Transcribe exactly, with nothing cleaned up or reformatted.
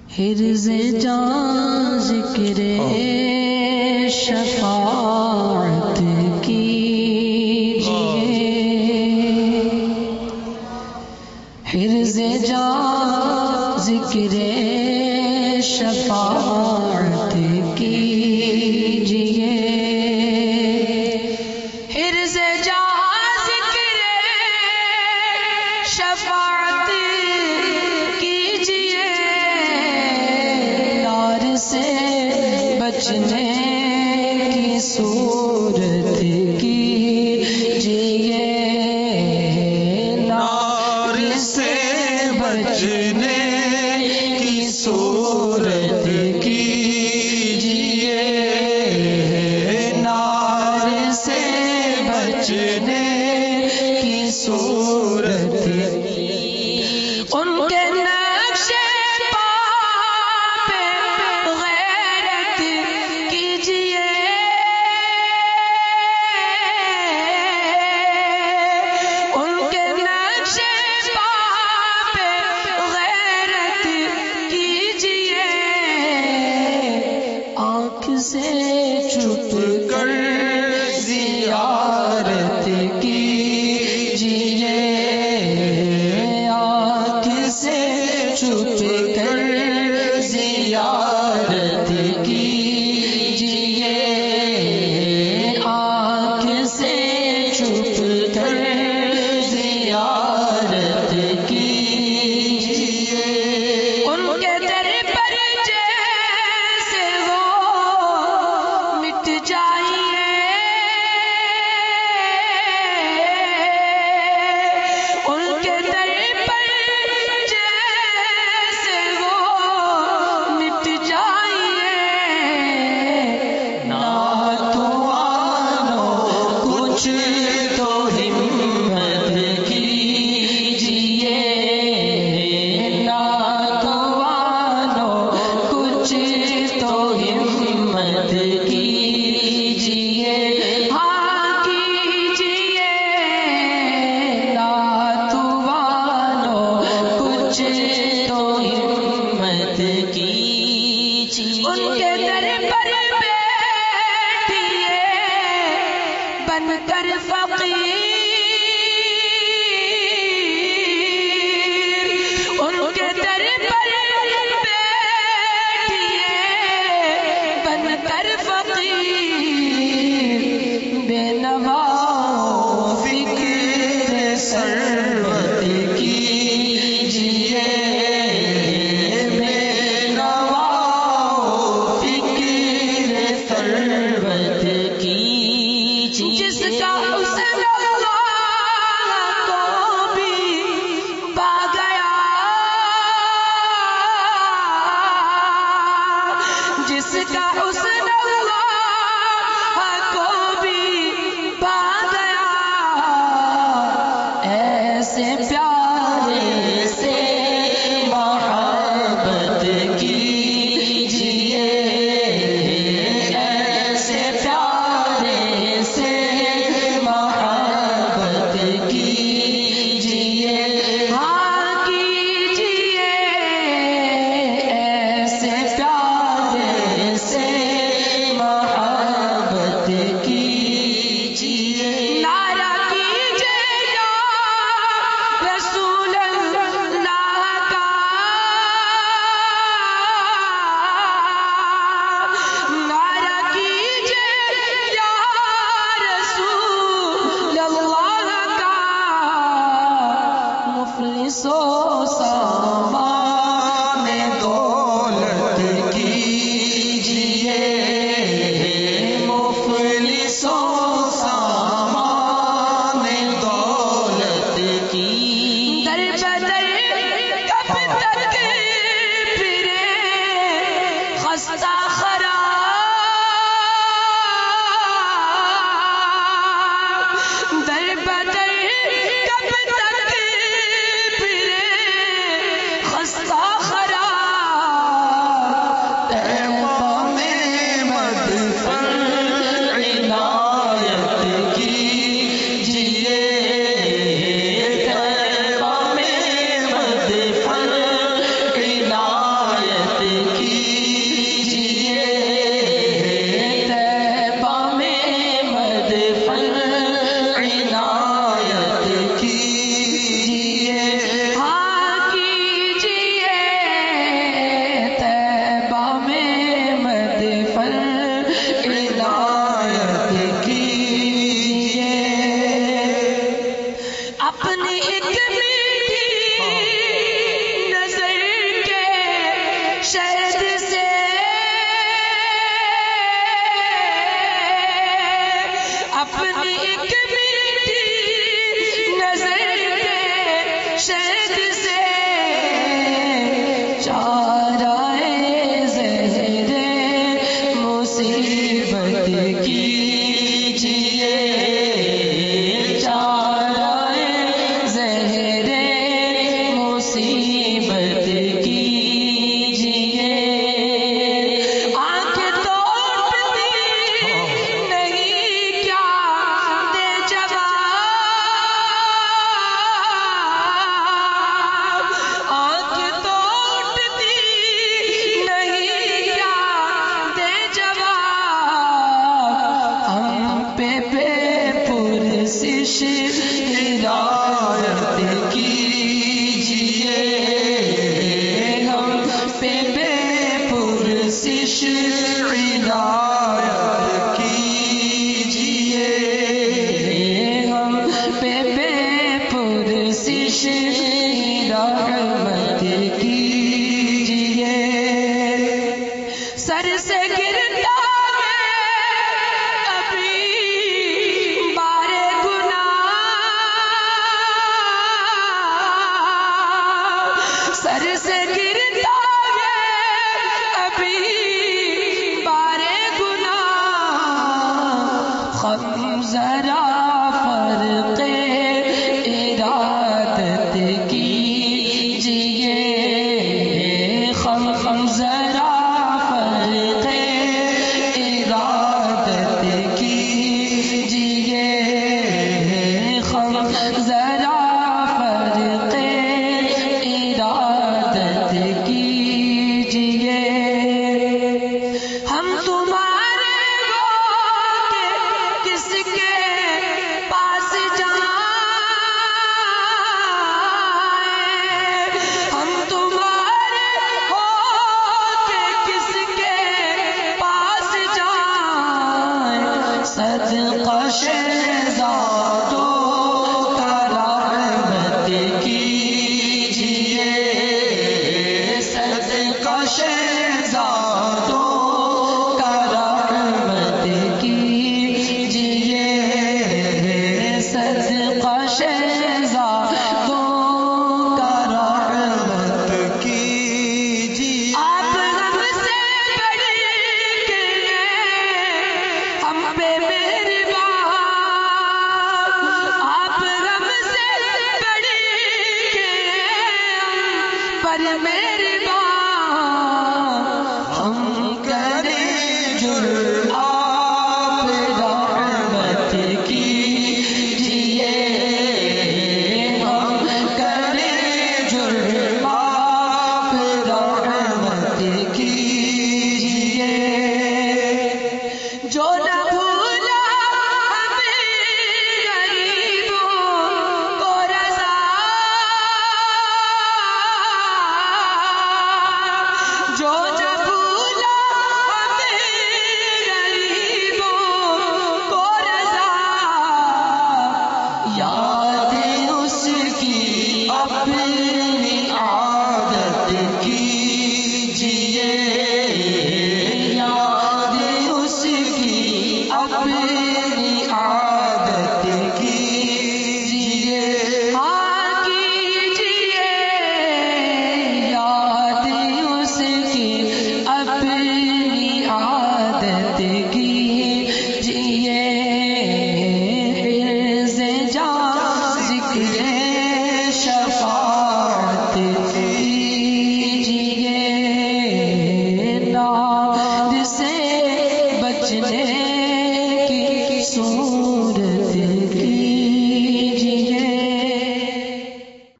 حرز جان ذکر شفاعت کیجئے، حرز جان ذکر شفاعت کیجئے، حرز جان ذکر شفاعت کیجئے، نار سے بچنے کی صورت کیجئے، نار سے بچنے کی صورت کیجئے، نار سے بچنے کی صورت ان کے نقش پا پہ غیرت کیجئے، ان کے نقش پا پہ غیرت کیجئے، آنکھ سے چھپ کر زیارت کیجئے، آنکھ سے چھپ کر زیارت کیجئے، آنکھ سے چھپ کر زیارت کیجئے، ان کے در پر جیسے وہ مٹ جائیے، ان کے در پر جیسے وہ مٹ جائیے، ناتوانو کچھ تو ہمت کیجئے، ناتوانو کچھ تو ہمت کیجئے، ہاں کیجئے، ناتوانو کچھ تو ہمت کیجئے، ان کے در پر بیٹھیے بن کر فقیر، ان کے در پر بیٹھیے بن کر فقیر، بے نوا فکر سربت کیجئے، بے نوا فکر سربت کیجئے، جس کا حسن اللہ کو بھی پا گیا، جس کا حسن اللہ کو بھی پا گیا، ایسے پیارے سے محبت کیجئے، ایسے پیارے سے محبت کیجئے، ہاں کیجئے، ایسے پیارے سے محبت کیجئے، نعرہ کیجئے یا رسول اللہ کا، نعرہ کیجئے یا رسول اللہ کا، مفلسوں سامان دولت کیجئے، مفلسوں سامان دولت کی، در بدر کب تک پھرے خستہ خراب، در بدر کب تک پھرے خستہ خراب، طیبہ میں مدفن عنایت کیجئے، طیبہ میں مدفن عنایت سر سے گرتا ہے کبھی بار گناہ، سر سے گرتا ہے کبھی بار گناہ، خم ذرا فرق ارادت کیجئے، خم خم ذرا فرق ارادت کیجئے، خم ذرا فرق ارادت کیجئے، ہم تمہارے ہو کے کس کے پاس جائیں، ہم تمہارے ہو کے کس کے پاس جائیں، صدقہ شہزادوں کا رحمت کیجئے، صدقہ شہزادوں کا رحمت کیجئے، صدقہ شہزادوں کا رحمت کیجیے آپ ہم سے بڑھ کے ہم پہ مہربان، آپ ہم سے بڑھ کے ہم پر مہربان، ہم کریں جرم آپ رحمت کیجئے، ہم کریں جرم آپ رحمت کیجئے، جو نہ بھولا ہمیں غریبوں کو رضا، جو